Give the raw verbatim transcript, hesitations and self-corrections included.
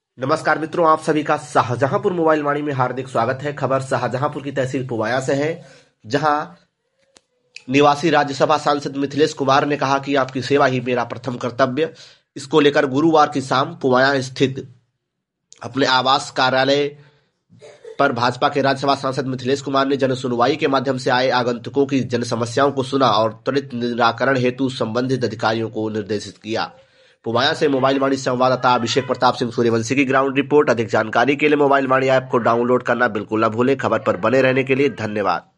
नमस्कार मित्रों, आप सभी का शाहजहांपुर मोबाइल वाणी में हार्दिक स्वागत है। खबर शाहजहांपुर की तहसील पुवाया से है, जहां निवासी राज्यसभा सांसद मिथिलेश कुमार ने कहा कि आपकी सेवा ही मेरा प्रथम कर्तव्य। इसको लेकर गुरुवार की शाम पुवाया स्थित अपने आवास कार्यालय पर भाजपा के राज्यसभा सांसद मिथिलेश कुमार ने जन सुनवाई के माध्यम से आए आगंतुकों की जन समस्याओं को सुना और त्वरित निराकरण हेतु संबंधित अधिकारियों को निर्देशित किया। पुवाया से मोबाइल वाणी संवाददाता अभिषेक प्रताप सिंह सूर्यवंशी की ग्राउंड रिपोर्ट। अधिक जानकारी के लिए मोबाइल वाणी ऐप को डाउनलोड करना बिल्कुल न भूलें। खबर पर बने रहने के लिए धन्यवाद।